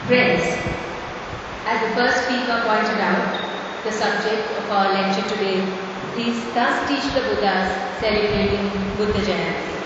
Friends, as the first speaker pointed out, the subject of our lecture today is Thus Teach the Buddhas celebrating Buddha Jayanti.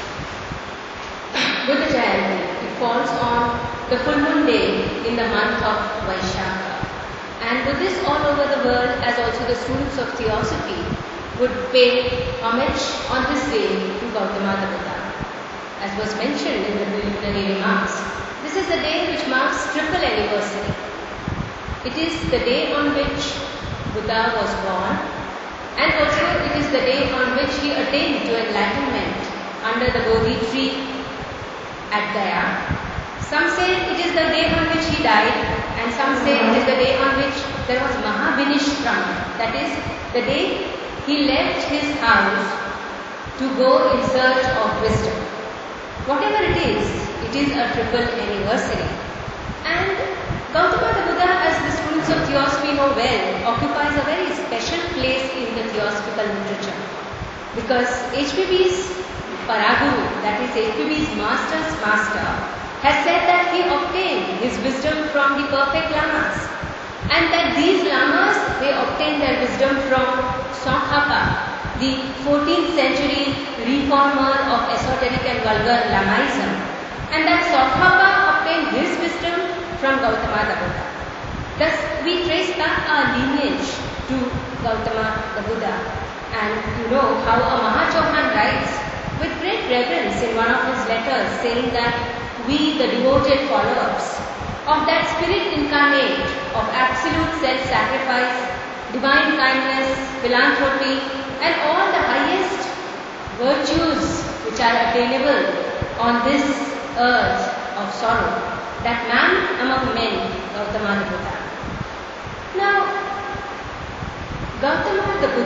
Buddha Jayanti, it falls on the full moon day in the month of Vaishakha. And Buddhists all over the world, as also the students of Theosophy, would pay homage on this day to Gautama the Buddha. As was mentioned in the preliminary remarks, this is the day which marks triple anniversary. It is the day on which Buddha was born, and also it is the day on which he attained to enlightenment under the Bodhi tree at Gaya. Some say it is the day on which he died, and some say it is the day on which there was Mahavinishram. That is the day he left his house to go in search of wisdom. Whatever it is a triple anniversary. And Gautama the Buddha, as the students of Theosophy know well, occupies a very special place in the Theosophical literature. Because HPB's Paraguru, that is HPB's master's master, has said that he obtained his wisdom from the perfect lamas. And that these lamas, they obtained their wisdom from Tsongkhapa, the 14th century reformer of esoteric and vulgar Lamaism. And that Tsongkhapa obtained his wisdom from Gautama the Buddha. Thus, we trace back our lineage to Gautama the Buddha. And you know how a Mahachohan writes with great reverence in one of his letters, saying that we, the devoted followers of that spirit incarnate of absolute self-sacrifice, divine kindness, philanthropy, and all the highest virtues which are attainable on this earth of sorrow, that man among men, Gautama the Buddha. Now, Gautama the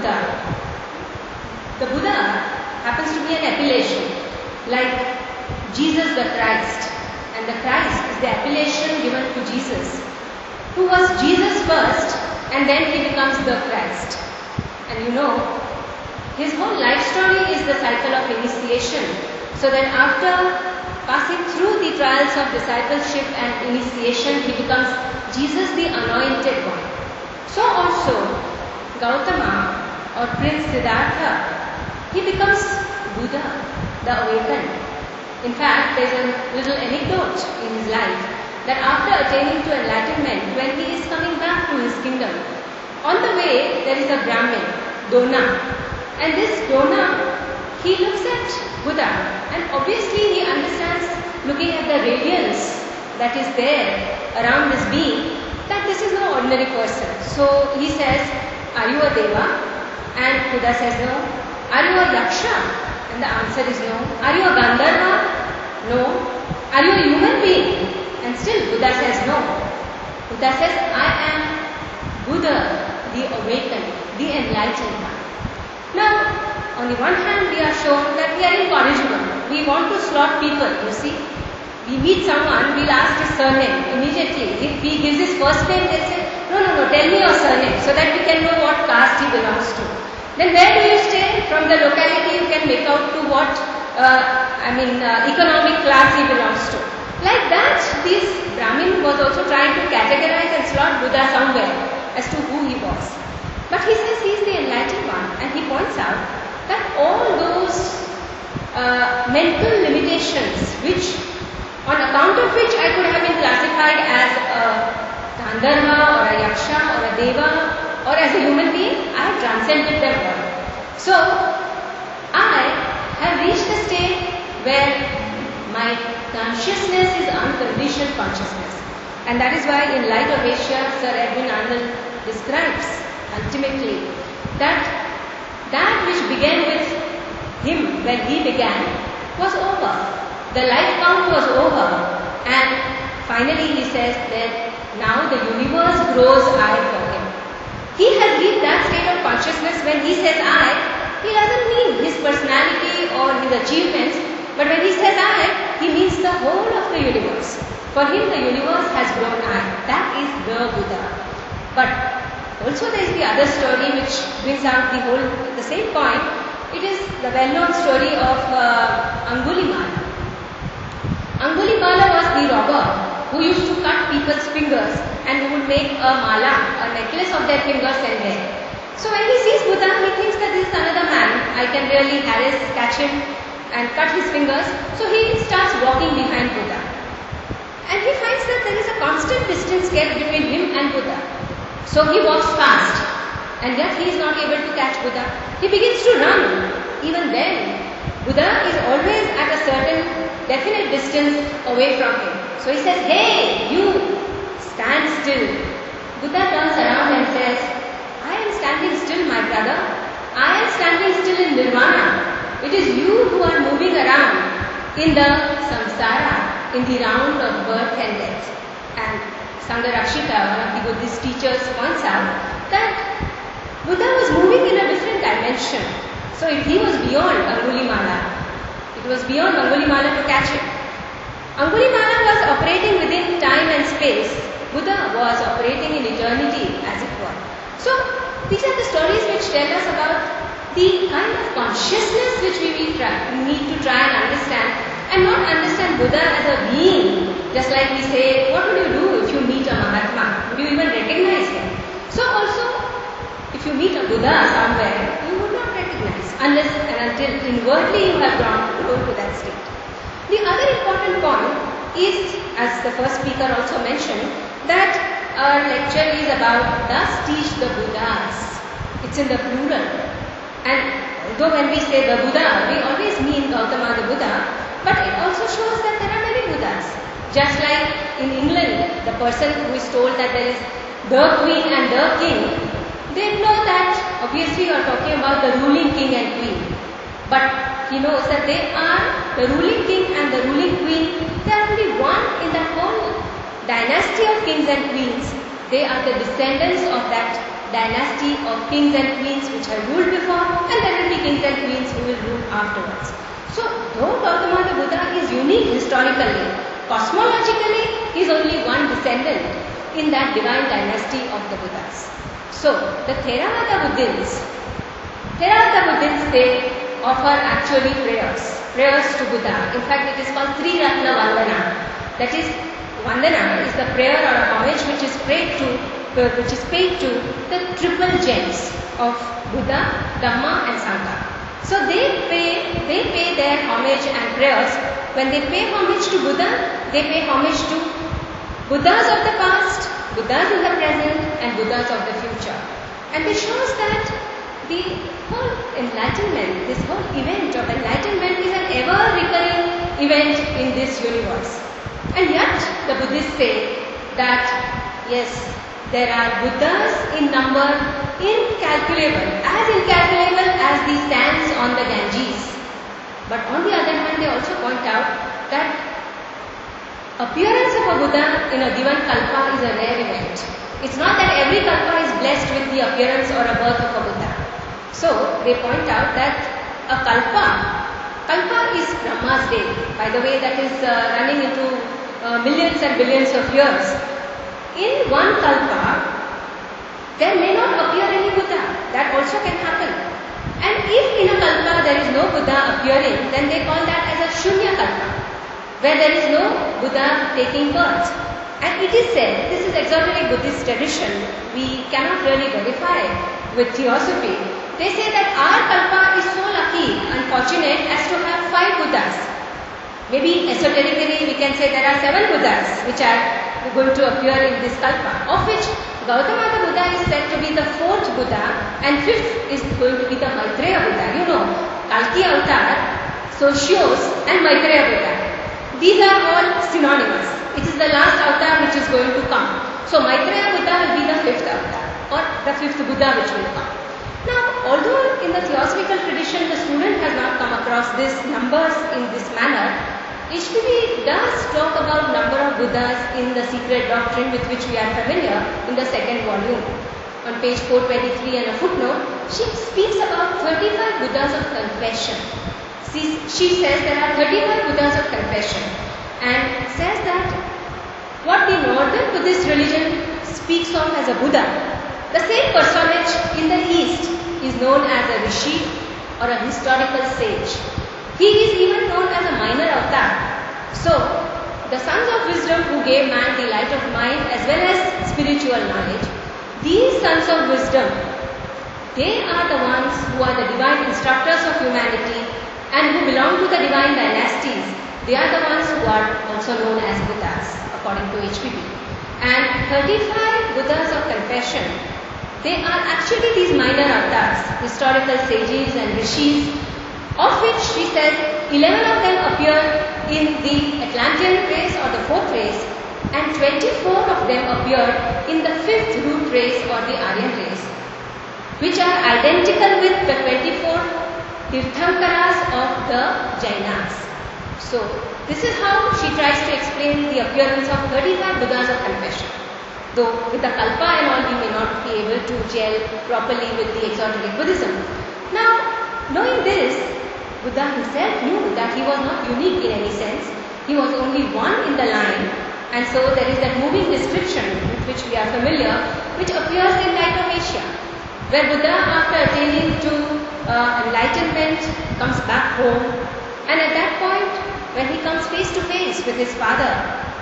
Buddha happens to be an appellation, like Jesus the Christ. And the Christ is the appellation given to Jesus, who was Jesus first, and then he becomes the Christ. And you know, his whole life story is the cycle of initiation, so that after passing through the trials of discipleship and initiation, he becomes Jesus the Anointed One. So also, Gautama or Prince Siddhartha, he becomes Buddha, the awakened. In fact, there is a little anecdote in his life that after attaining to enlightenment, when he is coming back to his kingdom, on the way there is a Brahmin, Dona. And this Dona, he looks at Buddha, and obviously he understands, looking at the radiance that is there around this being, that this is no ordinary person. So he says, "Are you a Deva?" And Buddha says, "No." "Are you a Yaksha?" And the answer is no. "Are you a Gandharva?" No. "Are you a human being?" And still Buddha says no. Buddha says, "I am Buddha, the awakened, the enlightened one." Now, on the one hand, we are shown that we are incorrigible. We want to slot people, you see. We meet someone, we'll ask his surname immediately. If he gives his first name, they'll say, no, tell me your surname, so that we can know what caste he belongs to. Then where do you stay? From the locality, you can make out to what, economic class he belongs to. Like that, this Brahmin was also trying to categorize and slot Buddha somewhere as to who he was. But he says he is the enlightened one, and he points out that all those mental limitations on account of which I could have been classified as a Gandharva or a Yaksha or a Deva or as a human being, I have transcended them all. So, I have reached a state where my consciousness is unconditioned consciousness. And that is why in Light of Asia, Sir Edwin Arnold describes ultimately that which began with him when he began was over. The life count was over, and finally he says that now the universe grows I for him. He has reached that state of consciousness when he says I, he doesn't mean his personality or his achievements, but when he says I, he means the whole of the universe. For him the universe has grown I. That is the Buddha. But also there is the other story which brings out the same point. It is the well-known story of Angulimala. Angulimala was the robber who used to cut people's fingers and who would make a mala, a necklace of their fingers and hair. So when he sees Buddha, he thinks that this is another man. I can really harass, catch him and cut his fingers. So he starts walking behind Buddha. And he finds that there is a constant distance kept between him and Buddha. So he walks fast. And yet he is not able to catch Buddha. He begins to run. Even then, Buddha is always at a certain definite distance away from him. So he says, "Hey, you, stand still." Buddha turns around and says, "I am standing still, my brother. I am standing still in Nirvana. It is you who are moving around in the samsara, in the round of birth and death." And Sangharakshita, one of the Buddhist teachers, points out that Buddha was moving in a different dimension. So if he was beyond Angulimala, it was beyond Angulimala to catch him. Angulimala was operating within time and space. Buddha was operating in eternity, as it were. So these are the stories which tell us about the kind of consciousness which we need to try and understand, and not understand Buddha as a being. Just like we say, what would you do if you meet a Mahatma? Would you even recognize him? So also, if you meet a Buddha somewhere, you would not recognize unless and until inwardly you have grown to that state. The other important point is, as the first speaker also mentioned, that our lecture is about thus teach the Buddhas. It's in the plural. And although when we say the Buddha, we always mean Gautama the Buddha, but it also shows that there are many Buddhas. Just like in England, the person who is told that there is the Queen and the King, they know that obviously you are talking about the ruling king and queen. But he knows that they are the ruling king and the ruling queen. They are only one in that whole dynasty of kings and queens. They are the descendants of that dynasty of kings and queens which have ruled before, and there will be kings and queens who will rule afterwards. So though Gautama the Buddha is unique historically, cosmologically he is only one descendant in that divine dynasty of the Buddhas. So, the Theravada Buddhists, they offer actually prayers to Buddha. In fact, it is called Tri Ratna Vandana. That is, Vandana is the prayer or a homage which is paid to the triple gems of Buddha, Dhamma and Sangha. So they pay their homage and prayers. When they pay homage to Buddha, they pay homage to Buddhas of the past, Buddhas in the present and Buddhas of the future. And this shows that the whole enlightenment, this whole event of enlightenment is an ever-recurring event in this universe. And yet the Buddhists say that yes, there are Buddhas in number incalculable as the sands on the Ganges. But on the other hand, they also point out that appearance of a Buddha in a given kalpa is a rare event. It's not that every kalpa is blessed with the appearance or a birth of a Buddha. So they point out that a kalpa is Brahma's day. By the way, that is running into millions and billions of years. In one kalpa, there may not appear any Buddha. That also can happen. And if in a kalpa there is no Buddha appearing, then they call that as a Shunya kalpa, where there is no Buddha taking birth. And it is said, this is exoteric Buddhist tradition, we cannot really verify with theosophy. They say that our kalpa is so lucky and fortunate as to have 5 Buddhas. Maybe esoterically we can say there are 7 Buddhas which are going to appear in this kalpa, of which Gautama the Buddha is said to be the 4th Buddha and 5th is going to be the Maitreya Buddha. You know, Kalki Avatar, Socios and Maitreya Buddha. These are all synonymous. It is the last avatar which is going to come. So Maitreya Buddha will be the 5th avatar or the 5th Buddha which will come. Now, although in the theosophical tradition the student has not come across these numbers in this manner, HPB does talk about number of Buddhas in the secret doctrine with which we are familiar in the 2nd volume. On page 423 and a footnote, she speaks about 35 Buddhas of confession. She says there are 35 Buddhas of confession and says that what the northern Buddhist religion speaks of as a Buddha, the same personage in the East is known as a Rishi or a historical sage. He is even known as a minor avatar. So, the sons of wisdom who gave man the light of mind as well as spiritual knowledge, these sons of wisdom, they are the ones who are the divine instructors of humanity and who belong to the divine dynasties. They are the ones who are also known as Buddhas, according to HPB. And 35 Buddhas of confession, they are actually these minor avatars, historical sages and rishis, of which she says 11 of them appear in the Atlantean race or the 4th race, and 24 of them appear in the 5th root race or the Aryan race, which are identical with the 24 Tirthankaras of the Jainas. So, this is how she tries to explain the appearance of 35 Buddhas of confession. Though with the Kalpa and all, we may not be able to gel properly with the exoteric Buddhism. Now, knowing this, Buddha himself knew that he was not unique in any sense. He was only one in the line, and so there is that moving description with which we are familiar, which appears in Light of Asia, where Buddha, after attaining to enlightenment, comes back home, and at that point, when he comes face to face with his father,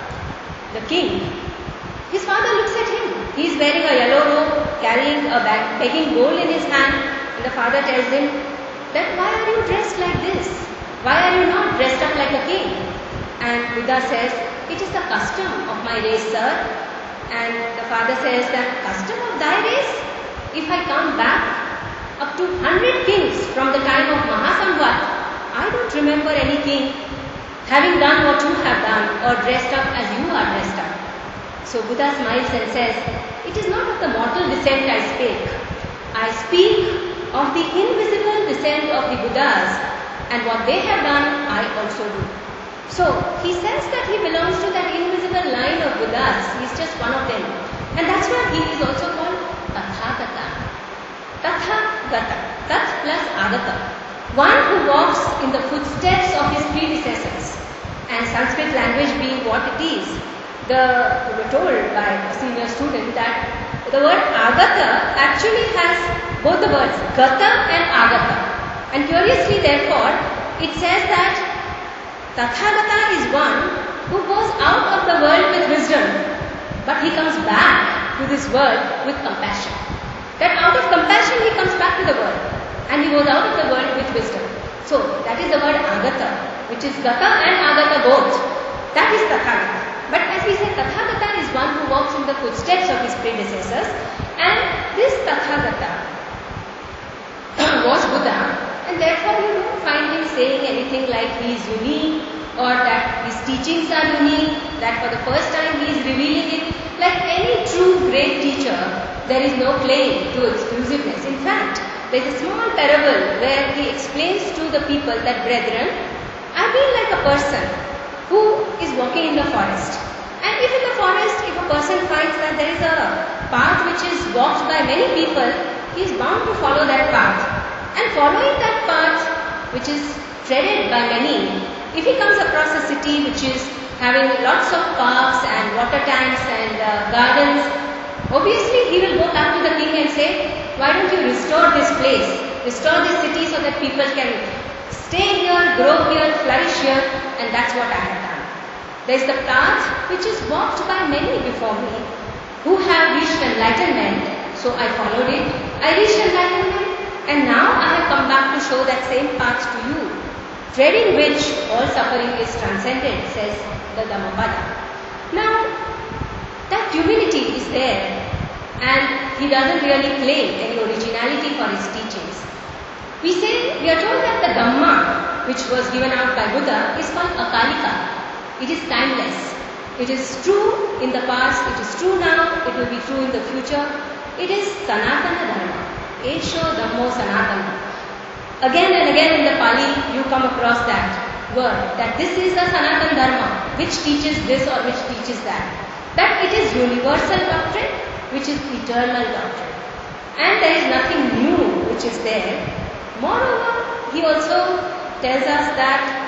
the king, his father looks at him. He is wearing a yellow robe, carrying a begging bowl in his hand, and the father tells him that, why are you dressed like this? Why are you not dressed up like a king? And Buddha says, it is the custom of my race, sir. And the father says, that custom of thy race? If I come back up to 100 kings from the time of Mahasamvat, I don't remember any king having done what you have done or dressed up as you are dressed up. So Buddha smiles and says, it is not of the mortal descent I speak. I speak of the invisible descent of the Buddhas, and what they have done, I also do. So, he says that he belongs to that invisible line of Buddhas. He is just one of them. And that's why he is also called Tathagata. Tathagata. Tat plus Agata. One who walks in the footsteps of his predecessors. And Sanskrit language being what it is, we were told by a senior student that the word Agata actually has both the words Gata and Agata. And curiously therefore, it says that Tathagata is one who goes out of the world with wisdom, but he comes back to this world with compassion. That out of compassion he comes back to the world, and he goes out of the world with wisdom. So that is the word Agata, which is Gata and Agata both. That is Tathagata. But as we said, Tathagata is one who walks in the footsteps of his predecessors, and this Tathagata was Buddha, and therefore you don't find him saying anything like he is unique or that his teachings are unique, that for the first time he is revealing it. Like any true great teacher, there is no claim to exclusiveness. In fact, there is a small parable where he explains to the people that, brethren, I feel like a person who is walking in the forest. And if in the forest, if a person finds that there is a path which is walked by many people, he is bound to follow that path. And following that path, which is treaded by many, if he comes across a city which is having lots of parks and water tanks and gardens, obviously he will go back to the king and say, why don't you restore this place, restore this city so that people can stay here, grow here, flourish here, and that's what I have done. There is the path which is walked by many before me who have reached enlightenment, so I followed it. I reached enlightenment, and now I have come back to show that same path to you, treading which all suffering is transcended, says the Dhammapada. Now, that humility is there, and he doesn't really claim any originality for his teachings. We are told that the Dhamma, which was given out by Buddha, is called Akalika. It is timeless. It is true in the past, it is true now, it will be true in the future. It is Sanatana Dharma. Esho Dhammo Sanatana. Again and again in the Pali, you come across that word, that this is the Sanatana Dharma, which teaches this or which teaches that. That it is universal doctrine, which is eternal doctrine. And there is nothing new which is there. Moreover, he also tells us that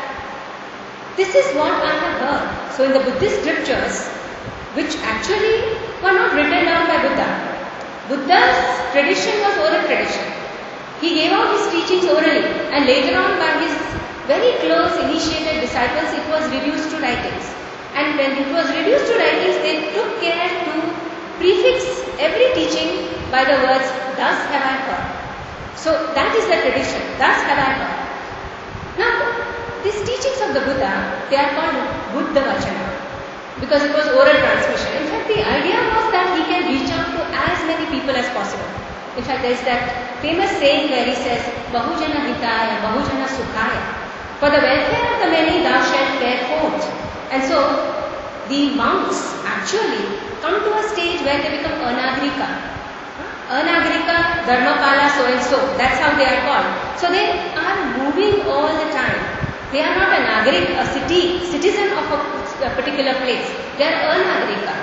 this is what I have heard. So in the Buddhist scriptures, which actually were not written down by Buddha, Buddha's tradition was oral tradition. He gave out his teachings orally, and later on by his very close initiated disciples, it was reduced to writings. And when it was reduced to writings, they took care to prefix every teaching by the words, thus have I heard. So that is the tradition, thus have I heard. Now, these teachings of the Buddha, they are called Buddha Vachana because it was oral transmission. In fact, the idea was that he can reach out to as many people as possible. In fact, there is that famous saying where he says, Bahujana Hitaya, Bahujana Sukhaya. For the welfare of the many, thou shalt fare forth. And so, the monks actually come to a stage where they become Anagrika. Anagrika, Dharmapala, so and so. That's how they are called. So they are moving all the time. They are not a Nagarik, a citizen of a particular place. They are Anagrika.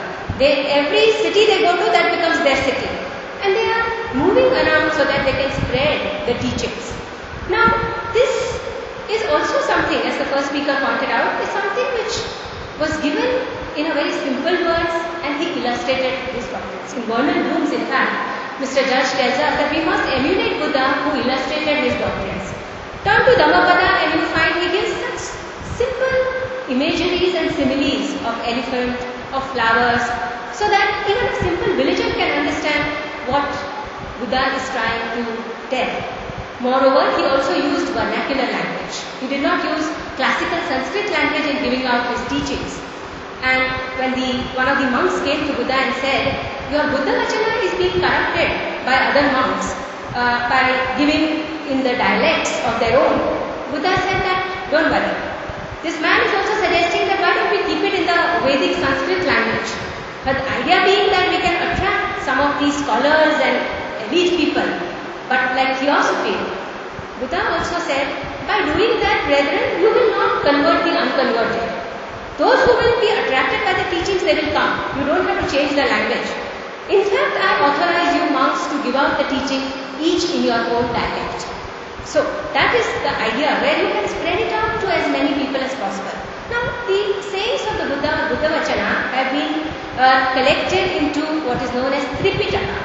Every city they go to, that becomes their city. And they are moving around so that they can spread the teachings. Now, this is also something, as the first speaker pointed out, is something which was given in a very simple words and he illustrated his doctrines. In Vernon Bloom's, in fact, Mr. Judge tells us that we must emulate Buddha who illustrated his doctrines. Turn to Dhammapada and you find he gives such simple imageries and similes of elephant, of flowers, so that even a simple villager can understand what Buddha is trying to tell. Moreover, he also used vernacular language. He did not use classical Sanskrit language in giving out his teachings. And when one of the monks came to Buddha and said, your Buddha Vachana is being corrupted by other monks by giving in the dialects of their own, Buddha said that, don't worry. This man is also suggesting that why don't we keep it in the Vedic Sanskrit language. But the idea being that we can attract some of these scholars and elite people. But like theosophy, Buddha also said, by doing that, brethren, you will not convert the unconverted. Those who will be attracted by the teachings, they will come. You don't have to change the language. In fact, I authorize you monks to give out the teaching each in your own dialect. So, that is the idea where you can spread it out to as many people as possible. Now, the sayings of the Buddha, Buddha Vachana, have been collected into what is known as Tripitaka,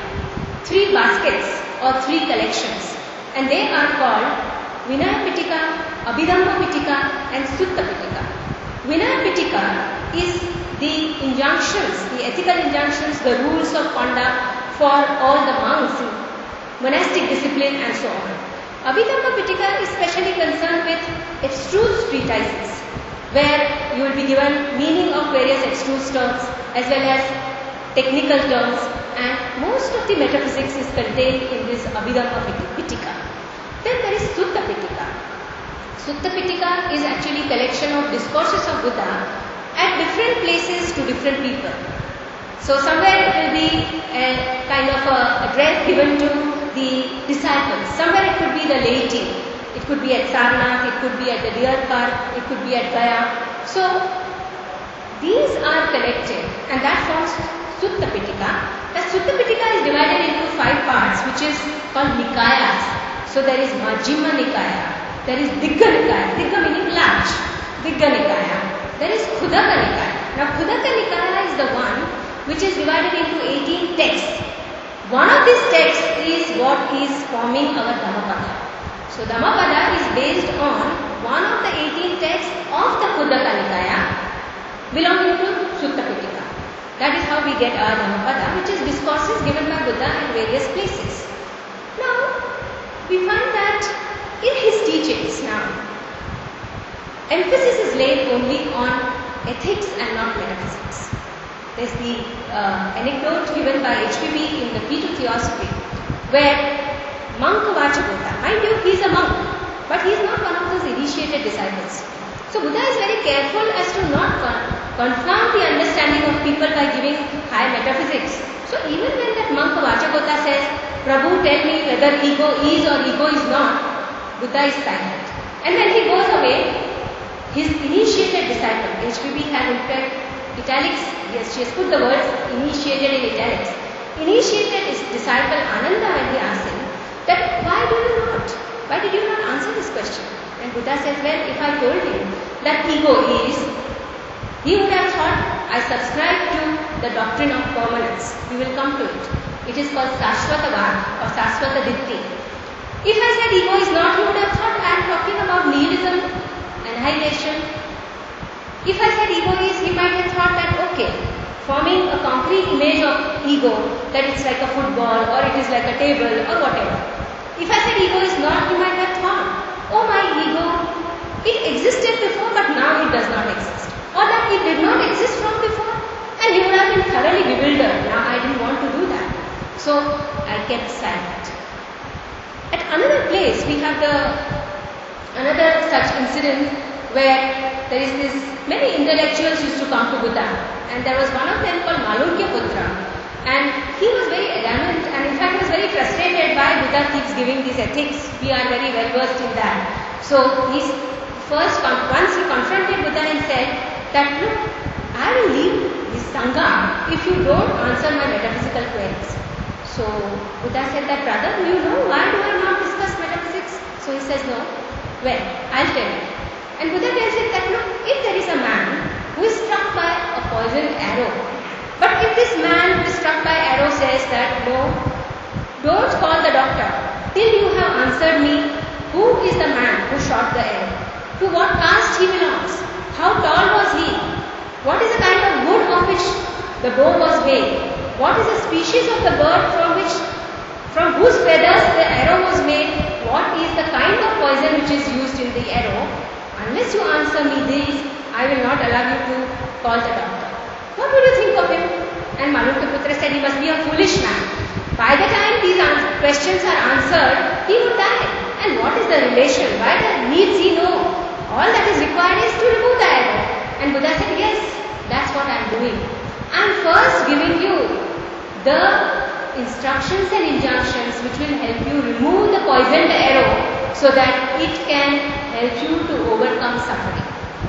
3 baskets or 3 collections. And they are called Vinaya Pitaka, Abhidhamma Pitaka and Sutta Pitaka. Vinaya Pitaka is the injunctions, the ethical injunctions, the rules of conduct for all the monks in monastic discipline and so on. Abhidhamma Pitaka is specially concerned with abstruse treatises, where you will be given meaning of various abstruse terms as well as technical terms, and most of the metaphysics is contained in this Abhidhamma Pitaka. Then there is Sutta Pitaka. Sutta Pitaka is actually collection of discourses of Buddha at different places to different people. So somewhere it will be a kind of a address given to the disciples. Somewhere it could be the laity. It could be at Sarnath, it could be at the Deer Park, it could be at Gaya. So these are collected and that forms Sutta Pitaka. The Sutta Pitaka is divided into 5 parts, which is called Nikayas. So there is Majjhima Nikaya, there is Digga Nikaya, Digga meaning large, Digga Nikaya. There is Khuddaka Nikaya. Now Khuddaka Nikaya is the one which is divided into 18 texts. One of these texts is what is forming our Dhammapada. So Dhammapada is based on one of the 18 texts of the Khuddaka Nikaya belonging to Sutta Pitaka. That is how we get our Dhammapada, which is discourses given by Buddha in various places. Now, we find that in his teachings now, emphasis is laid only on ethics and not metaphysics. There is the anecdote given by HPB in the Key to Theosophy, where monk Vachagota, mind you, he is a monk, but he is not one of those initiated disciples. So Buddha is very careful as to not confound the understanding of people by giving high metaphysics. So even when that monk Vachagota says, Prabhu, tell me whether ego is or ego is not, Buddha is silent. And when he goes away, his initiated disciple, HPB has in fact italics, yes, she has put the words initiated in italics. Initiated his disciple Ananda when he asked him that why did you not answer this question? And Buddha says, well, if I told him that ego is, he would have thought I subscribe to the doctrine of permanence. We will come to it. It is called Sashvatavad or Sashvata Ditti. If I said ego is not, he would have thought I am talking about nihilism, annihilation. If I said ego is, he might concrete image of ego, that it's like a football or it is like a table or whatever. If I said ego is not, you might have thought, oh my ego, it existed before but now it does not exist. Or that it did not exist from before and you would have been thoroughly bewildered. Now I didn't want to do that. So I kept silent. At another place we have another such incident where there is this, many intellectuals used to come to Buddha, and there was one of them called Malukyaputra, and he was very adamant and in fact was very frustrated why Buddha keeps giving these ethics. We are very well versed in that. So once he confronted Buddha and said that, look, I will leave this Sangha if you don't answer my metaphysical queries. So Buddha said that, brother, do you know why do I not discuss metaphysics? So he says, no. Well, I'll tell you. And Buddha tells him that, look, if there is a man who is struck by a poisoned arrow, but if this man who is struck by arrow says that, no, don't call the doctor till you have answered me who is the man who shot the arrow, to what caste he belongs, how tall was he, what is the kind of wood of which the bow was made, what is the species of the bird from whose feathers the arrow was made, what is the kind of poison which is used in the arrow, unless you answer me these, I will not allow you to call the doctor. What would you think of him? And Malukyaputra said he must be a foolish man. By the time these questions are answered, he would die. And what is the relation? Why needs he know? All that is required is to remove the arrow. And Buddha said, yes, that's what I am doing. I am first giving you the instructions and injunctions which will help you remove the poisoned arrow so that it can help you to overcome suffering.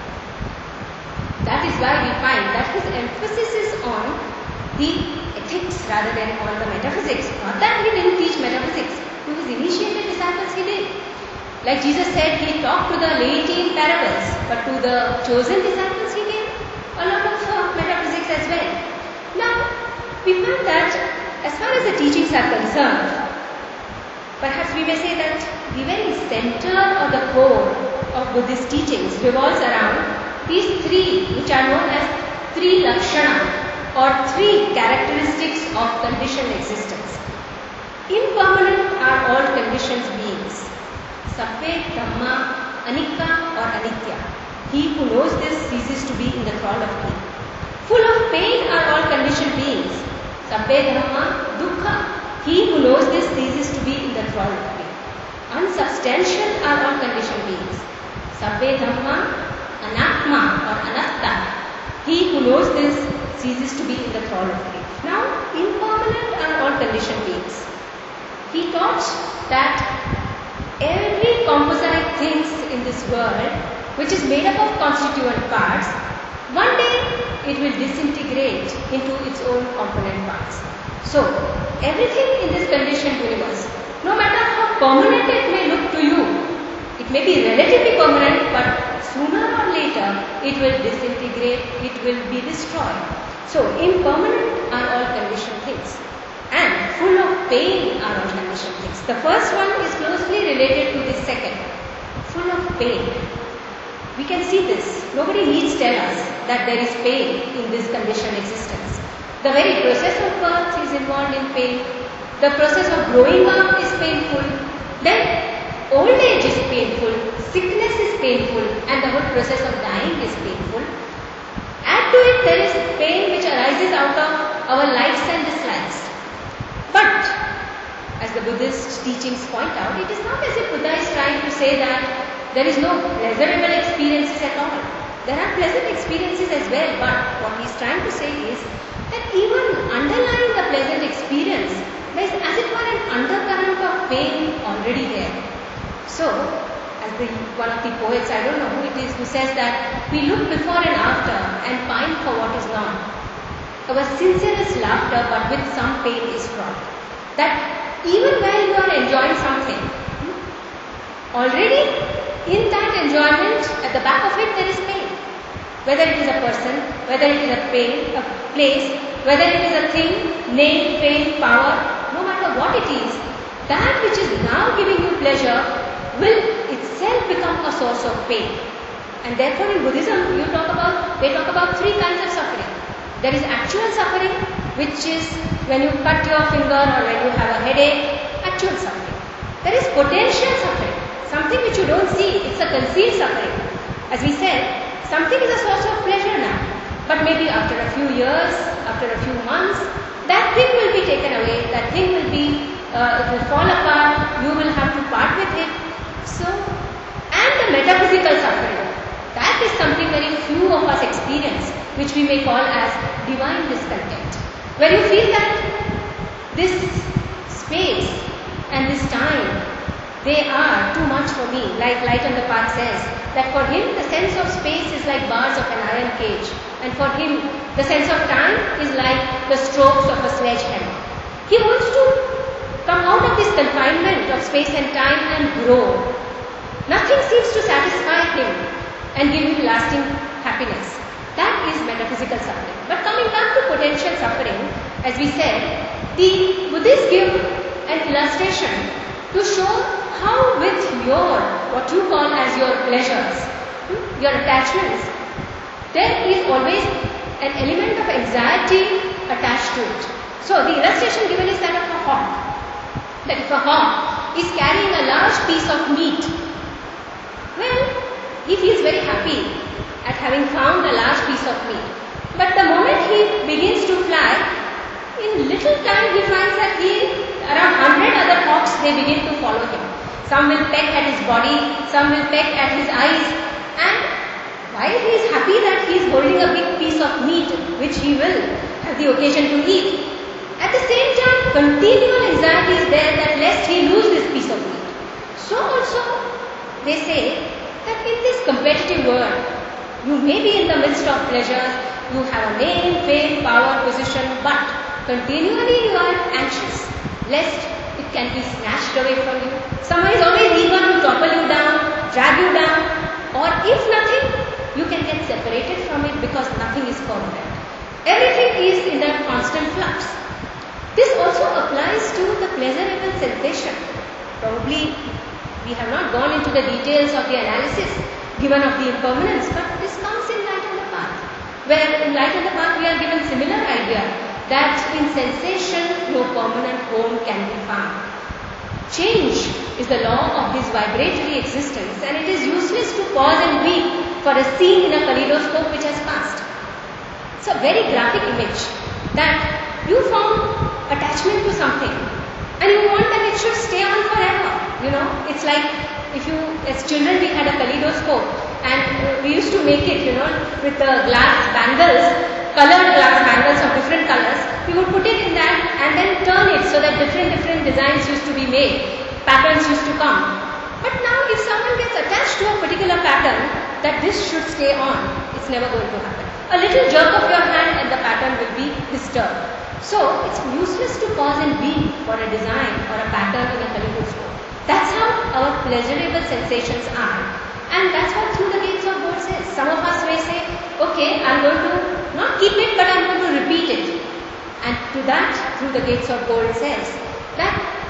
That is why we find that his emphasis is on the ethics rather than on the metaphysics. Not that he didn't teach metaphysics. To his initiated disciples he did. Like Jesus said, he talked to the laity in parables, but to the chosen disciples he gave a lot of metaphysics as well. Now, we find that as far as the teachings are concerned, perhaps we may say that the very center or the core of Buddhist teachings revolves around these three, which are known as three lakshana or three characteristics of conditioned existence. Impermanent are all conditioned beings. Sabbe Dhamma Anika or Anitya. He who knows this ceases to be in the thrall of pain. Full of pain are all conditioned beings. Sabbe Dhamma Dukkha. He who knows this ceases to be in the thrall of pain. Unsubstantial are all conditioned beings. Sabbe Dhamma Anatma or Anatta. He who knows this ceases to be in the thrall of grief. Now, impermanent are all conditioned beings. He taught that every composite things in this world, which is made up of constituent parts, one day it will disintegrate into its own component parts. So, everything in this conditioned universe, no matter how permanent it may look to you, it may be relatively permanent, but sooner or later it will disintegrate, it will be destroyed. So, impermanent are all conditioned things, and full of pain are all conditioned things. The first one is closely related to the second, full of pain. We can see this. Nobody needs tell us that there is pain in this conditioned existence. The very process of birth is involved in pain. The process of growing up is painful. Then old age is painful, sickness is painful, and the whole process of dying is painful. Add to it, there is pain which arises out of our likes and dislikes. But, as the Buddhist teachings point out, it is not as if Buddha is trying to say that there is no pleasurable experiences at all. There are pleasant experiences as well, but what he is trying to say is that even underlying the pleasant experience, there is as it were an undercurrent of pain already there. So, as one of the poets, I don't know who it is, who says that we look before and after and pine for what is not. Our sincerest laughter, but with some pain, is fraught. That even while you are enjoying something, already in that enjoyment, at the back of it, there is pain. Whether it is a person, whether it is a place, whether it is a thing, name, fame, power, no matter what it is, that which is now giving you pleasure will itself become a source of pain. And therefore in Buddhism they talk about three kinds of suffering. There is actual suffering, which is when you cut your finger or when you have a headache, actual suffering. There is potential suffering, something which you don't see, it's a concealed suffering. As we said, something is a source of pleasure now, but maybe after a few years, after a few months, that thing will be taken away, that thing will be, it will fall apart, you will have to part with it. So, and the metaphysical suffering, that is something very few of us experience, which we may call as divine discontent. Where you feel that this space and this time, they are too much for me. Like Light on the Path says, that for him the sense of space is like bars of an iron cage. And for him the sense of time is like the strokes of a sledgehammer. He wants to come out of this confinement of space and time and grow. Nothing seems to satisfy him and give him lasting happiness. That is metaphysical suffering. But coming back to potential suffering, as we said, the Buddhists give an illustration to show how with your, what you call as your pleasures, your attachments, there is always an element of anxiety attached to it. So the illustration given is that of a hawk. That if a hawk is carrying a large piece of meat, well, he feels very happy at having found a large piece of meat. But the moment he begins to fly, in little time he finds that around 100 other hawks, they begin to follow him. Some will peck at his body, some will peck at his eyes, and while he is happy that he is holding a big piece of meat, which he will have the occasion to eat, at the same time continual anxiety is there that lest he lose this piece of meat. So also they say that in this competitive world, you may be in the midst of pleasures, you have a name, fame, power, position, but continually you are anxious lest it can be snatched away from you. Someone is always eager to topple you down, drag you down, or if nothing, you can get separated from it because nothing is permanent. Everything is in that constant flux. This also applies to the pleasurable sensation. Probably we have not gone into the details of the analysis given of the impermanence, but this comes in Light on the Path, where in Light on the Path we are given similar idea that in sensation no permanent home can be found. Change is the law of this vibratory existence, and it is useless to pause and weep for a scene in a kaleidoscope which has passed. It's a very graphic image that you found attachment to something and you want that it should stay on forever. You know, it's like if you, as children we had a kaleidoscope and we used to make it, with the glass bangles, colored glass bangles of different colors. We would put it in that and then turn it so that different designs used to be made, patterns used to come. But now if someone gets attached to a particular pattern that this should stay on, it's never going to happen. A little jerk of your hand and the pattern will be disturbed. So it's useless to pause and weep for a design or a pattern in a kaleidoscope. That's how our pleasurable sensations are. And that's what Through the Gates of Gold says. Some of us may say, okay, I'm going to not keep it, but I'm going to repeat it. And to that, Through the Gates of Gold says that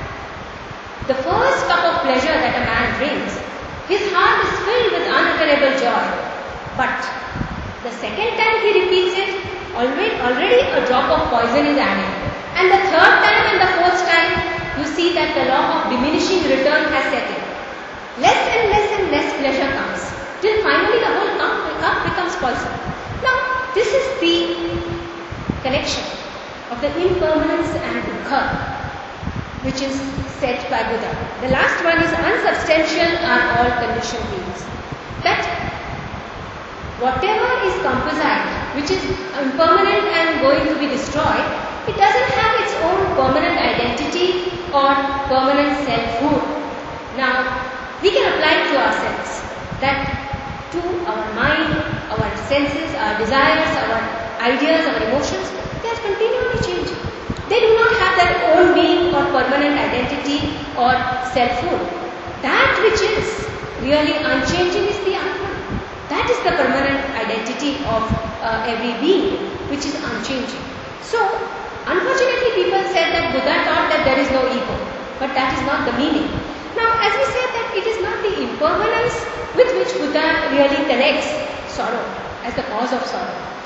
the first cup of pleasure that a man drinks, his heart is filled with unutterable joy. But the second time he repeats it, already a drop of poison is added. And the third time and the fourth time, you see that the law of diminishing return has set in. Less and less pleasure comes, till finally the whole cup becomes poison. Now, this is the connection of the impermanence and dukkha, which is said by Buddha. The last one is unsubstantial are all conditioned beings. That whatever is composite, which is impermanent and going to be destroyed, it doesn't have its own permanent identity or permanent selfhood. Now, we can apply it to ourselves, that to our mind, our senses, our desires, our ideas, our emotions, they are continually changing. They do not have their own being or permanent identity or selfhood. That which is really unchanging is the Atman. That is the permanent identity of every being, which is unchanging. So, unfortunately people said that Buddha taught that there is no ego, but that is not the meaning. Now, as we said that it is not the impermanence with which Buddha really connects sorrow as the cause of sorrow.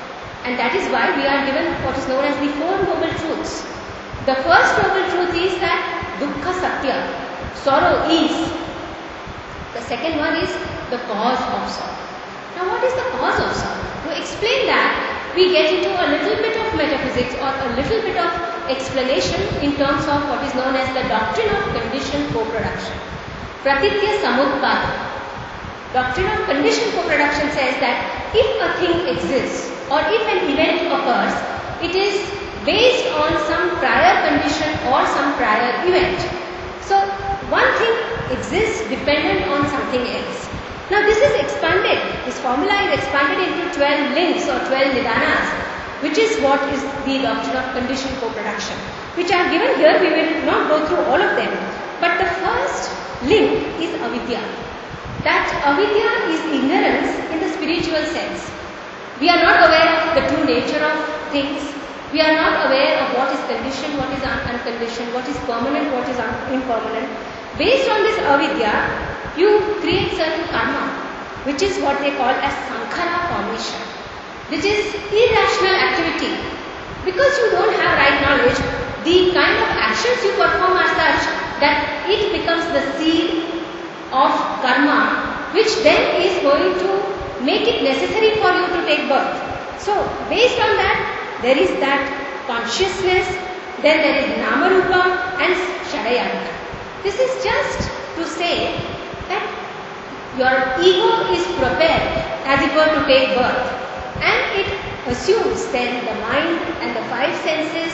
And that is why we are given what is known as the four noble truths. The first noble truth is that dukkha satya, sorrow is. The second one is the cause of sorrow. Now what is the cause of sorrow? To explain that, we get into a little bit of metaphysics or a little bit of explanation in terms of what is known as the doctrine of conditioned co-production. Pratitya samutpada. Doctrine of conditioned co-production says that if a thing exists or if an event occurs, it is based on some prior condition or some prior event. So one thing exists dependent on something else. Now this is expanded, this formula is expanded into 12 links or 12 nidanas, which is what is the doctrine of conditioned co-production, which are given here. We will not go through all of them, but the first link is avidya. That avidya is ignorance in the spiritual sense. We are not aware of the true nature of things. We are not aware of what is conditioned, what is unconditioned, what is permanent, what is impermanent. Based on this avidya, you create certain karma, which is what they call as sankhara formation. This is irrational activity. Because you don't have right knowledge, the kind of actions you perform are such that it becomes the seed of karma, which then is going to make it necessary for you to take birth. So, based on that, there is that consciousness, then there is Namarupa and Shadayanta. This is just to say that your ego is prepared as it were to take birth, and it assumes then the mind and the five senses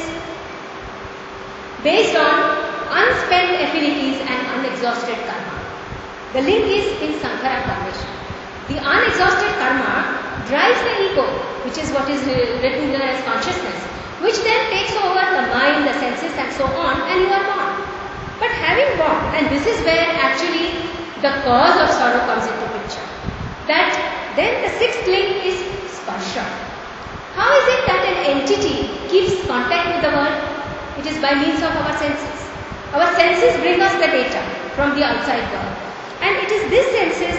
based on unspent affinities and unexhausted karma. The link is in sankhara formation. The unexhausted karma drives the ego, which is what is written there as consciousness, which then takes over the mind, the senses and so on, and you are born. But having born, and this is where actually the cause of sorrow comes into picture, that then the sixth link is sparsha. How is it that an entity keeps contact with the world? It is by means of our senses. Our senses bring us the data from the outside world. And it is these senses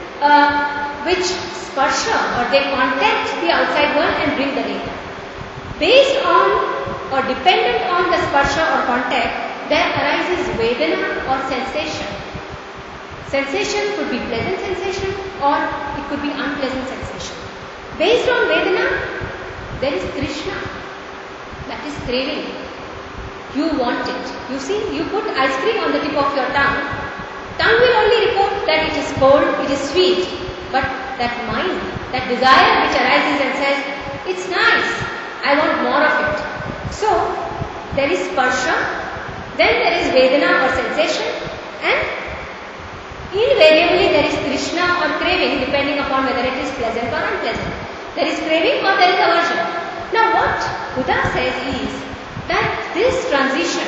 which sparsha, or they contact the outside world and bring the data. Based on or dependent on the sparsha or contact, there arises vedana or sensation. Sensation could be pleasant sensation or it could be unpleasant sensation. Based on vedana, there is trishna, that is craving. You want it. You see, you put ice cream on the tip of your tongue. Tongue will only report that it is cold, it is sweet. But that mind, that desire which arises and says, it's nice, I want more of it. So, there is sparsha, then there is vedana or sensation, and invariably there is trishna or craving, depending upon whether it is pleasant or unpleasant. There is craving or there is aversion. Now what Buddha says is that this transition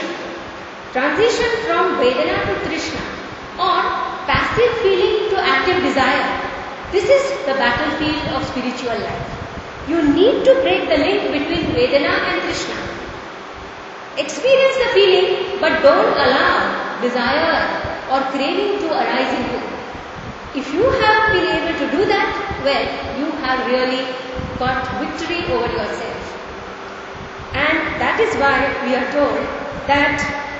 from vedana to trishna or passive feeling to active desire, this is the battlefield of spiritual life. You need to break the link between vedana and trishna. Experience the feeling, but don't allow desire or craving to arise in you. If you have been able to do that, well, you have really got victory over yourself. And that is why we are told that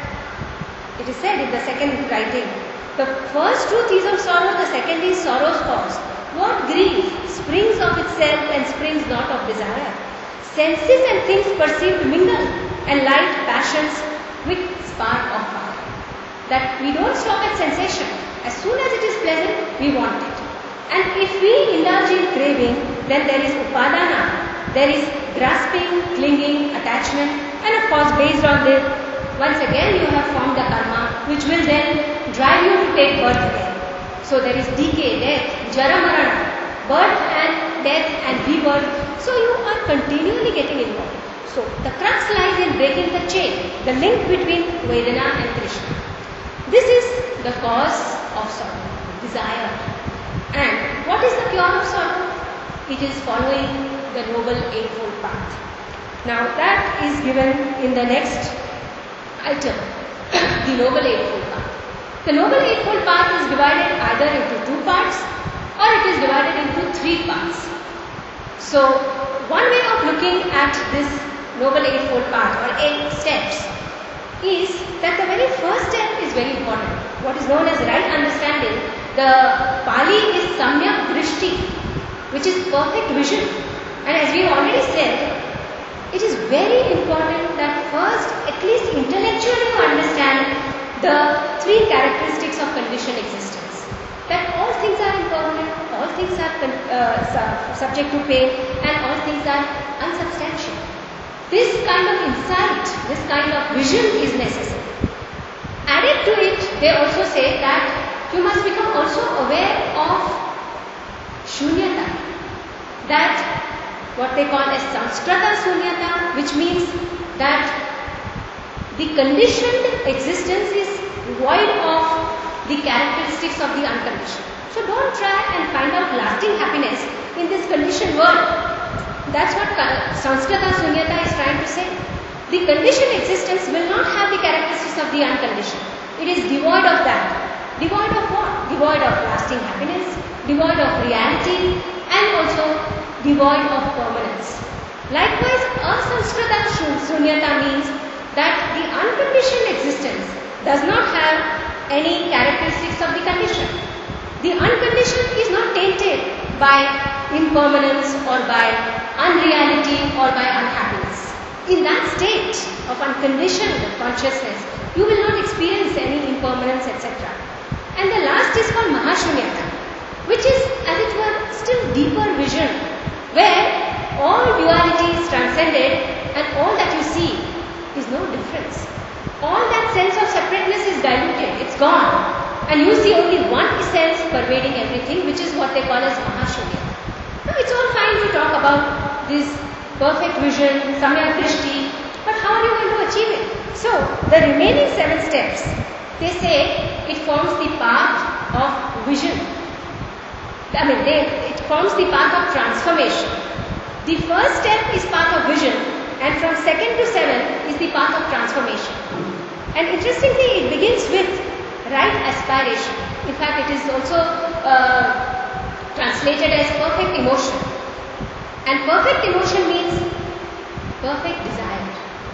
it is said in the second writing, the first truth is of sorrow, the second is sorrow's cause. What grief springs of itself and springs not of desire. Senses and things perceived mingle and light passions with spark of fire. That we don't stop at sensation. As soon as it is pleasant, we want it. And if we indulge in craving, then there is upadana. There is grasping, clinging, attachment, and of course based on this, once again you have formed a karma which will then drive you to take birth again. So there is decay, death, jara marana, birth and death and rebirth. So you are continually getting involved. So the crux lies in breaking the chain, the link between Vedana and Krishna. This is the cause of sorrow, desire. And what is the cure of sorrow? It is following the Noble Eightfold Path. Now that is given in the next item, the Noble Eightfold Path. The Noble Eightfold Path is divided either into two parts or it is divided into three parts. So, one way of looking at this Noble Eightfold Path or 8 steps is that the very first step is very important. What is known as right understanding. The Pali is Samyak Drishti, which is perfect vision. And as we have already said, it is very important that first, at least intellectually, you understand the 3 characteristics of conditioned existence. That all things are impermanent, all things are subject to pain, and all things are unsubstantial. This kind of insight, this kind of vision is necessary. Added to it, they also say that you must become also aware of shunyata, that what they call as samskrata shunyata, which means that the conditioned existence is void of the characteristics of the unconditioned. So don't try and find out lasting happiness in this conditioned world. That's what Samskrata Shunyata is trying to say. The conditioned existence will not have the characteristics of the unconditioned. It is devoid of that. Devoid of what? Devoid of lasting happiness, devoid of reality, and also devoid of permanence. Likewise, asamskrita shunyata means that the unconditioned existence does not have any characteristics of the conditioned. The unconditioned is not tainted by impermanence or by unreality or by unhappiness. In that state of unconditioned consciousness, you will not experience any impermanence, etc. And the last is called Mahashunyata, which is, as it were, still deeper vision, where all duality is transcended and all that you see is no difference. All that sense of separateness is diluted, it's gone. And you see only one essence pervading everything, which is what they call as Mahashunyata. Now, it's all fine to talk about this perfect vision, Samyak Drishti, but how are you going to achieve it? So, the remaining 7 steps, they say it forms the path of vision. It forms the path of transformation. The first step is path of vision, and from 2nd to 7 is the path of transformation. And interestingly, it begins with right aspiration. In fact, it is also translated as perfect emotion. And perfect emotion means perfect desire.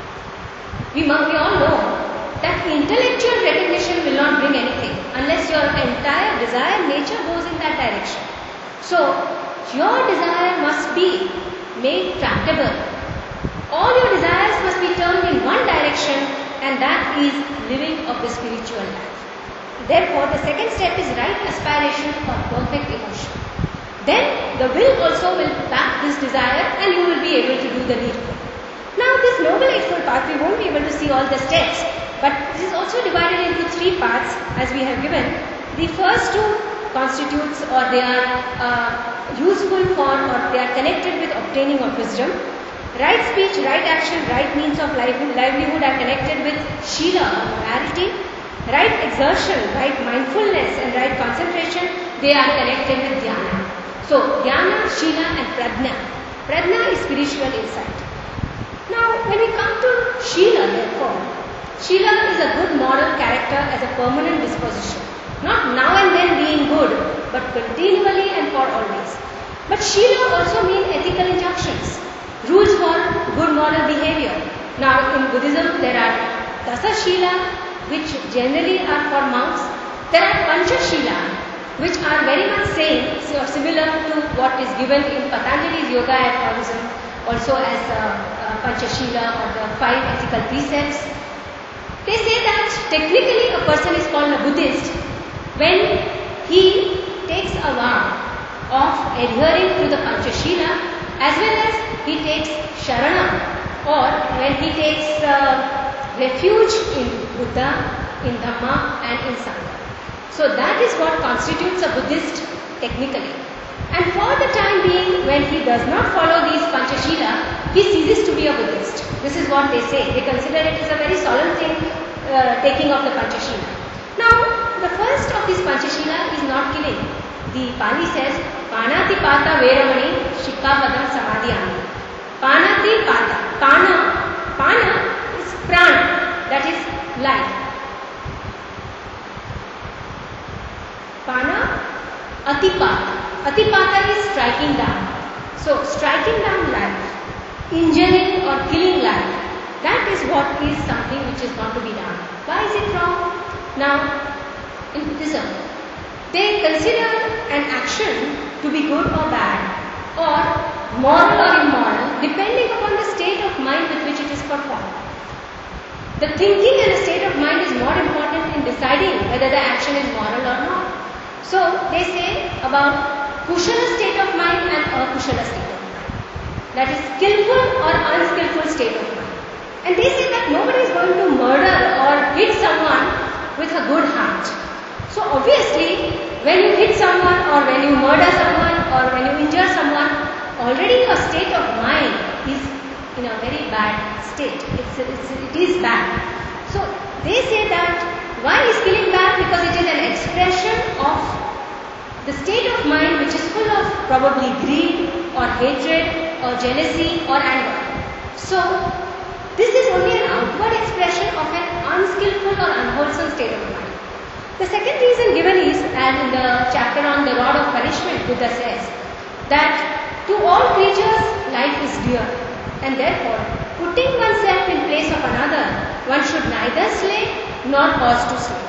We all know that intellectual recognition will not bring anything unless your entire desire nature goes in that direction. So, your desire must be made tractable. All your desires must be turned in one direction, and that is living of the spiritual life. Therefore, the second step is right aspiration for perfect emotion. Then the will also will back this desire, and you will be able to do the needful. Now, this Noble Eightfold Path, we won't be able to see all the steps, but this is also divided into 3 parts as we have given. The first 2 constitutes, or they are useful for, or they are connected with obtaining of wisdom. Right speech, right action, right means of livelihood are connected with Shila, morality. Right exertion, right mindfulness, and right concentration, they are connected with Dhyana. So, Dhyana, Shila, and Prajna. Prajna is spiritual insight. Now, when we come to Shila, therefore, Shila is a good moral character as a permanent disposition. Not now and then being good, but continually and for always. But Shila also means ethical injunctions, rules for good moral behavior. Now, in Buddhism, there are Dasa Shila, which generally are for monks. There are Panchashila, which are very much same or similar to what is given in Patanjali's Yoga and Taoism, also as Panchashila or the 5 ethical precepts. They say that technically a person is called a Buddhist when he takes a vow of adhering to the Panchashila, as well as he takes Sharana, or when he takes refuge in Buddha, in Dhamma, and in Sangha. So that is what constitutes a Buddhist technically. And for the time being, when he does not follow these Panchashila, he ceases to be a Buddhist. This is what they say. They consider it as a very solemn thing, taking of the Panchashila. Now, the first of these Panchashila is not killing. The Pali says, Panati Pata Veramani Shikkapadam Samadhyami. Panati Pata. Pana is prana, that is life. Pana, Atipata. Atipata is striking down. So striking down life, injuring or killing life, that is what is something which is not to be done. Why is it wrong? Now, in Buddhism, they consider an action to be good or bad, or moral or immoral, depending upon the state of mind with which it is performed. The thinking and the state of mind is more important in deciding whether the action is moral or not. So, they say about kushala state of mind and akushala state of mind. That is skillful or unskillful state of mind. And they say that nobody is going to murder or hit someone with a good heart. So obviously, when you hit someone or when you murder someone or when you injure someone, already your state of mind is in a very bad state. It is bad. So they say that why is killing bad? Because it is an expression of the state of mind which is full of probably greed or hatred or jealousy or anger. So this is only an outward expression of an unskillful or unwholesome state of mind. The second reason given is, and in the chapter on the rod of punishment, Buddha says that to all creatures life is dear, and therefore putting oneself in place of another, one should neither slay nor cause to slay.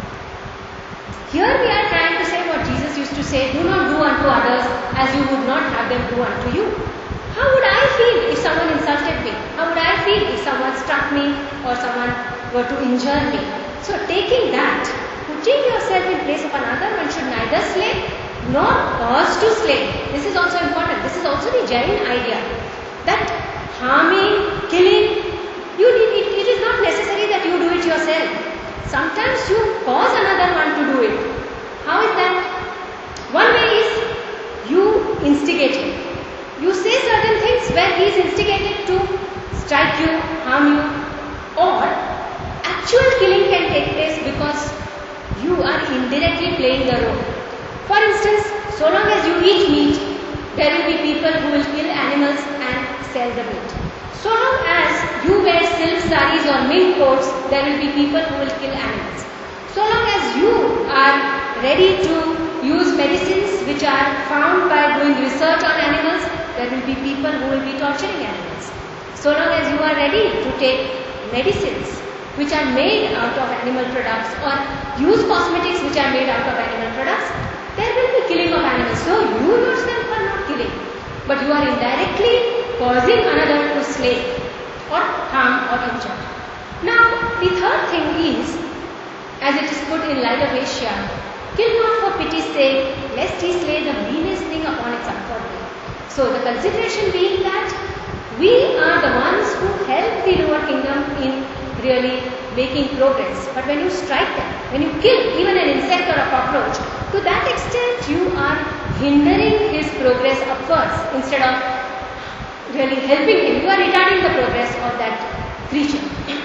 Here we are trying to say what Jesus used to say, do not do unto others as you would not have them do unto you. How would I feel if someone insulted me? How would I feel if someone struck me or someone were to injure me? So taking that, putting yourself in place of another, one should neither slay nor cause to slay. This is also important. This is also the Jain idea that harming, killing, it is not necessary that you do it yourself. Sometimes you cause another one to do it. How is that? One way is you instigate him. You say certain things where he is instigated to strike you, harm you, or actual killing can take place because you are indirectly playing the role. For instance, so long as you eat meat, there will be people who will kill animals and sell the meat. So long as you wear silk saris or mink coats, there will be people who will kill animals. So long as you are ready to use medicines which are found by doing research on animals, there will be people who will be torturing animals. So long as you are ready to take medicines which are made out of animal products or use cosmetics which are made out of animal products, there will be killing of animals. So you yourself are not killing, but you are indirectly causing another to slay or harm or injure. Now the third thing is, as it is put in Light of Asia, kill not for pity's sake, lest he slay the meanest thing upon its upward way. So the consideration being that we are the ones who help the lower kingdom in really making progress. But when you strike them, when you kill even an insect or a cockroach, to that extent you are hindering his progress upwards instead of really helping him. You are retarding the progress of that creature.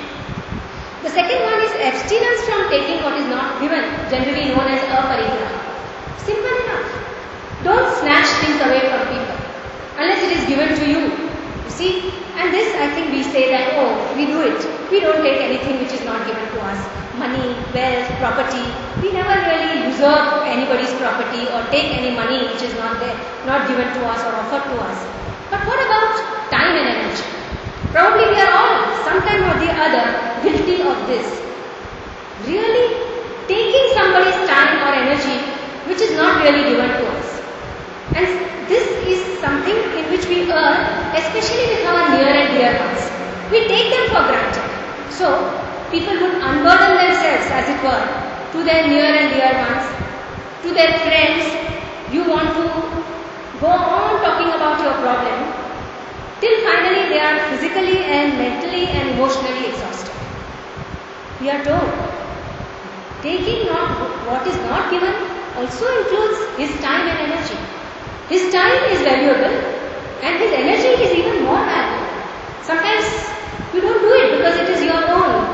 The second one is abstinence from taking what is not given, generally known as aparigraha. Simple enough. Don't snatch things away from people unless it is given to you. You see, and this I think we say that, oh, we do it. We don't take anything which is not given to us. Money, wealth, property. We never really usurp anybody's property or take any money which is not there, not given to us or offered to us. But what about time and energy? Probably we are all, sometime or the other, guilty of this. Really taking somebody's time or energy which is not really given to us. And this is something in which we earn, especially with our near and dear ones. We take them for granted. So, people would unburden themselves, as it were, to their near and dear ones, to their friends. You want to go on talking about your problem, till finally they are physically and mentally and emotionally exhausted. We are told, taking not what is not given also includes his time and energy. His time is valuable and his energy is even more valuable. Sometimes you don't do it because it is your own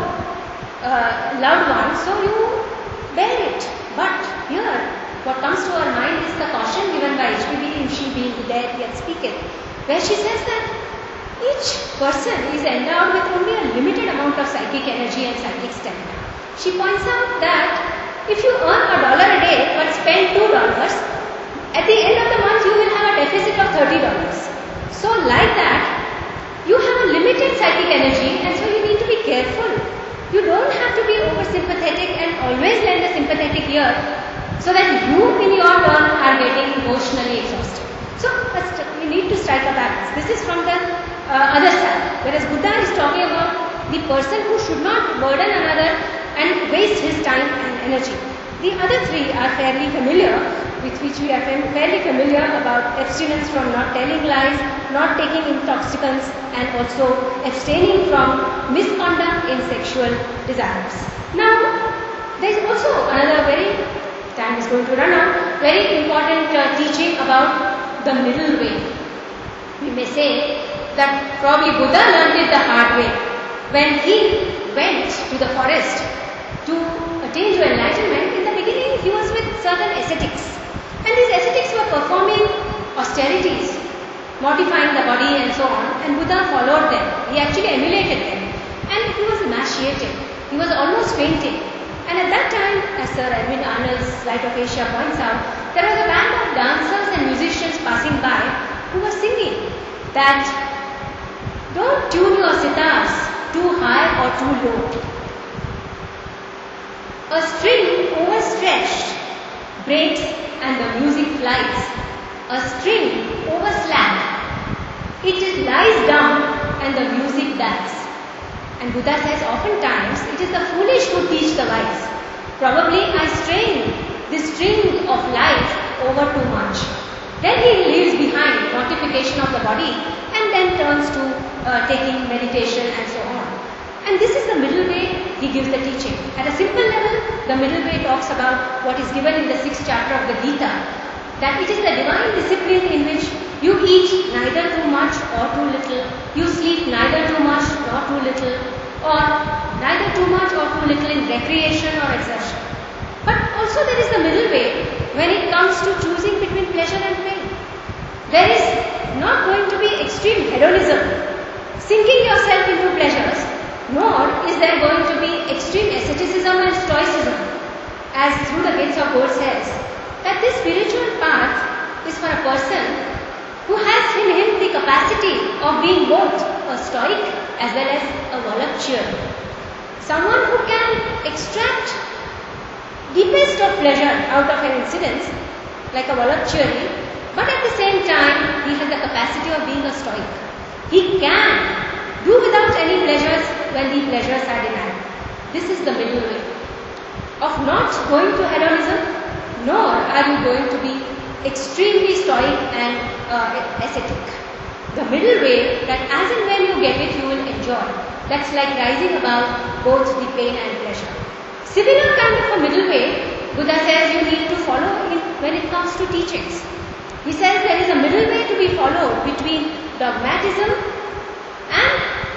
loved one, so you bear it. But here, what comes to our mind is the caution given by H.P.B. Rishi being there yet speaketh, where she says that each person is endowed with only a limited amount of psychic energy and psychic stamina. She points out that if you earn $1 a day but spend $2, at the end of the month you will have a deficit of $30. So like that, you have a limited psychic energy, and so you need to be careful. You don't have to be over-sympathetic and always lend a sympathetic ear so that you in your turn are getting emotionally exhausted. So we need to strike a balance. This is from the other side. Whereas Buddha is talking about the person who should not burden another and waste his time and energy. The other three are fairly familiar, with which we are fairly familiar about abstinence from not telling lies, not taking intoxicants, and also abstaining from misconduct in sexual desires. Now, there is also another time is going to run out, very important teaching about the middle way. We may say that probably Buddha learned it the hard way. When he went to the forest to attain to enlightenment, in the beginning he was with certain ascetics. And these ascetics were performing austerities, mortifying the body and so on, and Buddha followed them. He actually emulated them. And he was emaciated. He was almost fainting. And at that time, as Sir Edwin Arnold's Light of Asia points out, there was a band of dancers and musicians passing by who were singing that don't tune your sitars too high or too low. A string overstretched breaks and the music flies. A string overslapped, it lies down and the music dies. And Buddha says oftentimes it is the foolish who teach the wise. Probably I strain this string of life over too much. Then he leaves behind mortification of the body and then turns to taking meditation and so on. And this is the middle way he gives the teaching. At a simple level, the middle way talks about what is given in the 6th chapter of the Gita, that it is the divine discipline in which you eat neither too much or too little, you sleep neither too much nor too little, or neither too much or too little in recreation or exertion. But also there is the middle way when it comes to choosing between pleasure and pain. There is not going to be extreme hedonism, sinking yourself into pleasures, nor is there going to be extreme asceticism and stoicism. As Through the Gates of Gold says, that this spiritual path is for a person who has in him the capacity of being both a stoic as well as a voluptuary. Someone who can extract deepest of pleasure out of an incident, like a voluptuary, but at the same time he has the capacity of being a stoic. He can do without any pleasures when the pleasures are denied. This is the middle way of not going to hedonism, nor are you going to be extremely stoic and ascetic. The middle way, that as and when you get it, you will enjoy. That's like rising above both the pain and pleasure. Similar kind of a middle way, Buddha says you need to follow when it comes to teachings. He says there is a middle way to be followed between dogmatism and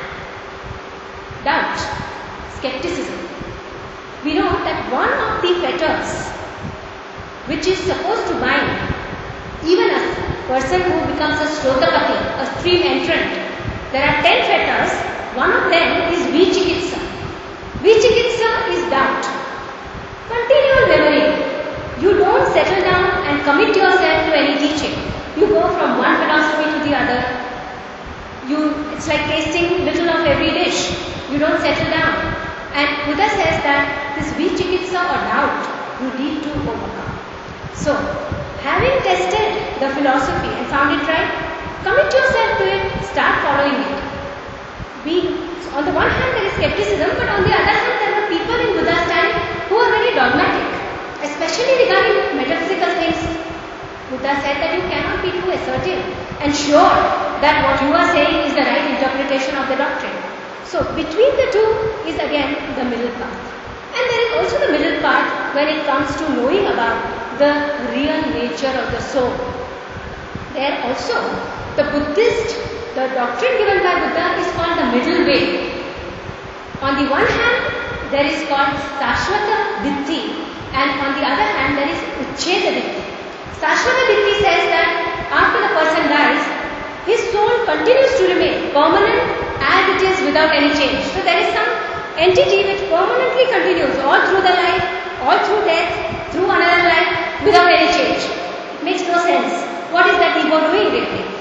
doubt, skepticism. We know that one of the fetters which is supposed to bind even a person who becomes a Shrotapati, a stream entrant. There are 10 fetters, one of them is Vichikitsa. Vichikitsa is doubt. Continual memory. You don't settle down and commit yourself to any teaching. You go from one philosophy to the other. It's like tasting little of every dish. You don't settle down. And Buddha says that this Vichikitsa or doubt you need to overcome. So, having tested the philosophy and found it right, commit yourself to it, start following it. On the one hand there is skepticism, but on the other hand there were people in Buddha's time who were very dogmatic, especially regarding metaphysical things. Buddha said that you cannot be too assertive and sure that what you are saying is the right interpretation of the doctrine. So between the two is again the middle path. And there is also the middle path when it comes to knowing about the real nature of the soul. There also, the doctrine given by Buddha is called the middle way. On the one hand, there is called Sashvata Ditti, and on the other hand, there is Uchcheda Ditti. Sashvata Ditti says that after the person dies, his soul continues to remain permanent as it is without any change. So there is some entity which permanently continues all through the life, all through death, through another life, without any change. It makes no sense. What is that ego doing really?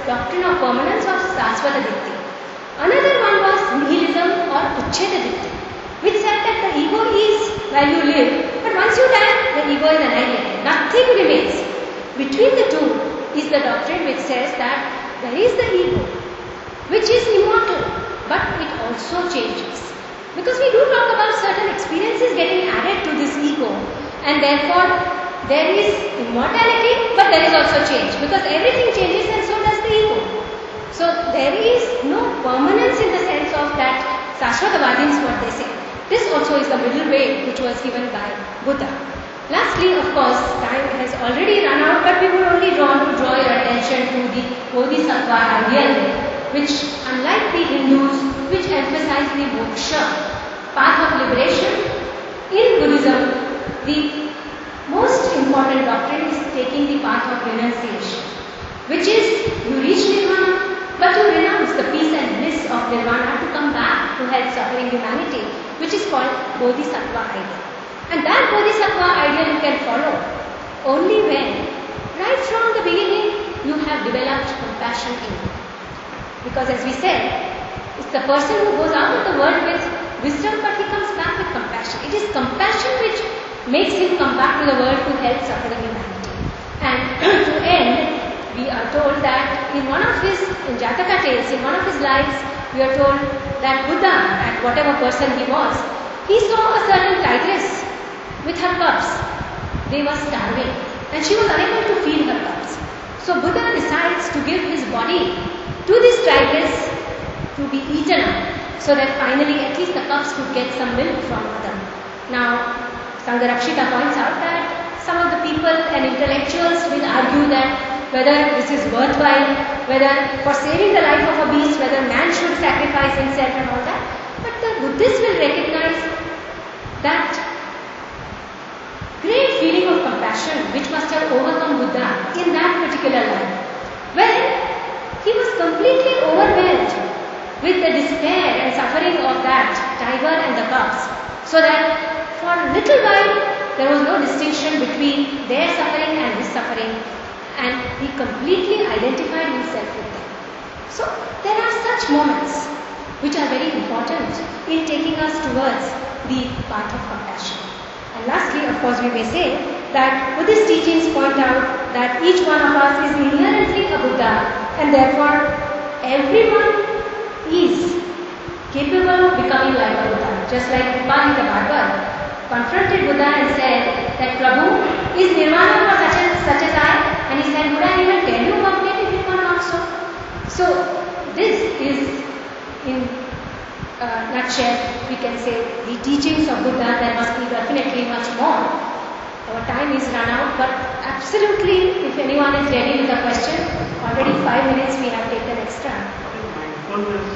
doctrine of permanence of Sasvata Dikti. Another one was nihilism or Uchcheta Dikti, which said that the ego is while you live, but once you die, the ego is annihilated. Nothing remains. Between the two is the doctrine which says that there is the ego, which is immortal, but it also changes. Because we do talk about certain experiences getting added to this ego, and therefore there is immortality, but there is also change. Because everything changes and so does the ego. So there is no permanence in the sense of that Sashvatavadins what they say. This also is the middle way which was given by Buddha. Lastly, of course, time has already run out, but we would only draw your attention to the Bodhisattva ideal, which unlike the Hindus, which emphasize the moksha, path of liberation, in Buddhism, the most important doctrine is taking the path of renunciation, which is you reach nirvana, but you renounce the peace and bliss of nirvana to come back to help suffering humanity, which is called Bodhisattva ideal. And that Bodhisattva ideal you can follow only when, right from the beginning, you have developed compassion in you. Because as we said, it's the person who goes out of the world with wisdom, but he comes back with compassion. It is compassion which makes him come back to the world to help suffering humanity. And to end, we are told that in one of his Jataka tales, in one of his lives, we are told that Buddha, at whatever person he was, he saw a certain tigress with her cubs. They were starving and she was unable to feed her cubs. So Buddha decides to give his body to this tigress to be eaten up, so that finally at least the cubs could get some milk from mother. Now, Sangharakshita points out that some of the people and intellectuals will argue that whether this is worthwhile, whether for saving the life of a beast, whether man should sacrifice himself and all that. But the Buddhists will recognize that great feeling of compassion which must have overcome Buddha in that particular life, where he was completely overwhelmed with the despair and suffering of that tiger and the cubs, so that for a little while there was no distinction between their suffering and his suffering, and he completely identified himself with them. So there are such moments which are very important in taking us towards the path of compassion. And lastly, of course, we may say that Buddhist teachings point out that each one of us is inherently a Buddha, and therefore everyone is capable of becoming like a Buddha. Just like Upali the barber confronted Buddha and said that Prabhu, is nirvana for such as I? And he said, would I even tell you about it if it were not so? So this is in a nutshell, we can say, the teachings of Buddha. There must be definitely much more. Our time is run out, but absolutely, if anyone is ready with a question, already 5 minutes we have taken extra. Mindfulness.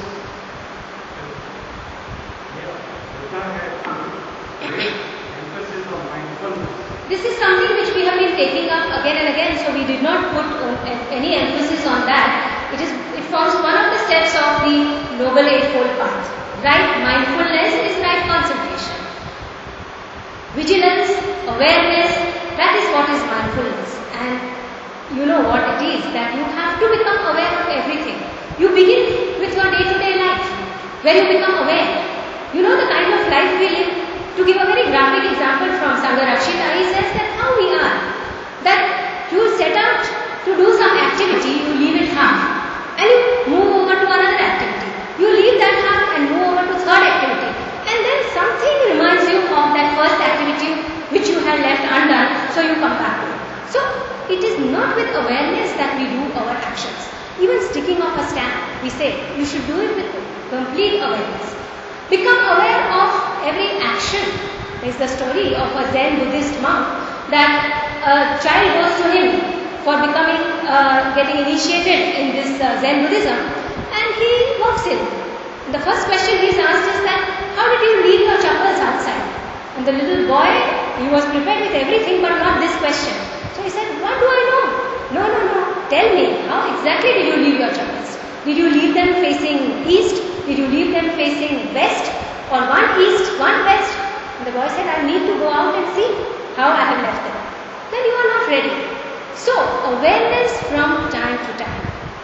Buddha had emphasis on mindfulness. This is something which we have been taking up again and again, so we did not put any emphasis on that. It forms one of the steps of the Noble Eightfold Path. Right mindfulness is right concentration. Vigilance, awareness, that is what is mindfulness. And you know what it is, that you have to become aware of everything. You begin with your day-to-day life, where you become aware. You know the kind of life we live. To give a very graphic example from Sangharakshita, he says that how we are. That you set out to do some activity, you leave it half, and you move over to another activity. You leave that half and move over to third activity. And then something reminds you of that first activity which you had left undone, so you come back to it. So it is not with awareness that we do our actions. Even sticking of a stamp, we say you should do it with complete awareness. Become aware of every action. There is the story of a Zen Buddhist monk that a child goes to him for getting initiated in this Zen Buddhism, and he walks in. And the first question he is asked is that, how did you leave your chappals outside? And the little boy, he was prepared with everything but not this question. So he said, what do I know? No. Tell me, how exactly did you leave your chappals? Did you leave them facing east? Did you leave them facing west? Or one east, one west? And the boy said, I need to go out and see how I have left them. Then you are not ready. So, awareness from time to time.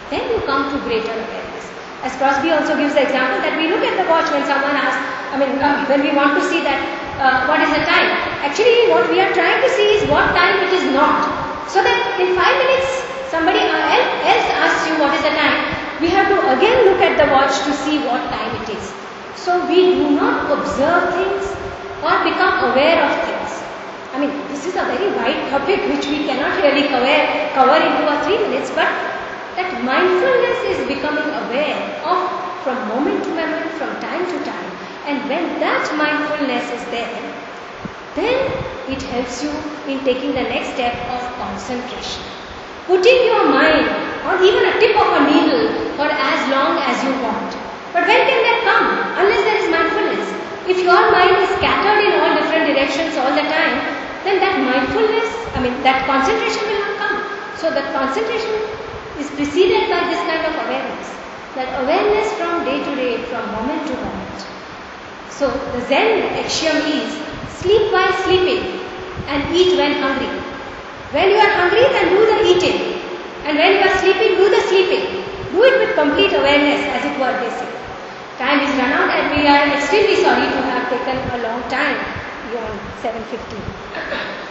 then you come to greater awareness. As Crosby also gives the example that we look at the watch when someone asks, when we want to see that what is the time. Actually, what we are trying to see is what time it is not. So that in 5 minutes, somebody else asks you what is the time, we have to again look at the watch to see what time it is. So we do not observe things or become aware of things. This is a very wide topic which we cannot really cover into a 3 minutes, but that mindfulness is becoming aware of from moment to moment, from time to time. And when that mindfulness is there, then it helps you in taking the next step of concentration. Putting your mind on even a tip of a needle for as long as you want. But when can that come? Unless there is mindfulness. If your mind is scattered in all different directions all the time, then that mindfulness, that concentration will not come. So that concentration is preceded by this kind of awareness. That awareness from day to day, from moment to moment. So the Zen axiom is, sleep while sleeping and eat when hungry. When you are hungry, then do the eating. And when you are sleeping, do the sleeping. Do it with complete awareness, as it were, they say. Time is run out and we are extremely sorry to have taken a long time beyond 7:15.